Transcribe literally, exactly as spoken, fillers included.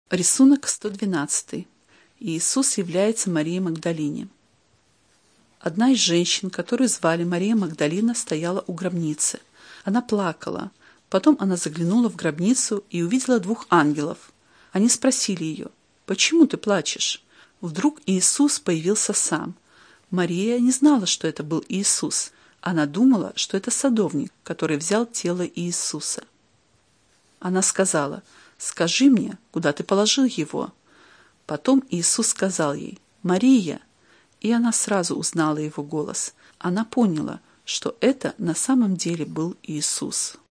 Рисунок сто двенадцатый. Иисус является Марии Магдалине. Одна из женщин, которую звали Мария Магдалина, стояла у гробницы. Она плакала. Потом она заглянула в гробницу и увидела двух ангелов. Они спросили ее: «Почему ты плачешь?» Вдруг Иисус появился сам. Мария не знала, что это был Иисус. Она думала, что это садовник, который взял тело Иисуса. Она сказала: «Скажи мне, куда ты положил его?» Потом Иисус сказал ей: «Мария!» И она сразу узнала его голос. Она поняла, что это на самом деле был Иисус.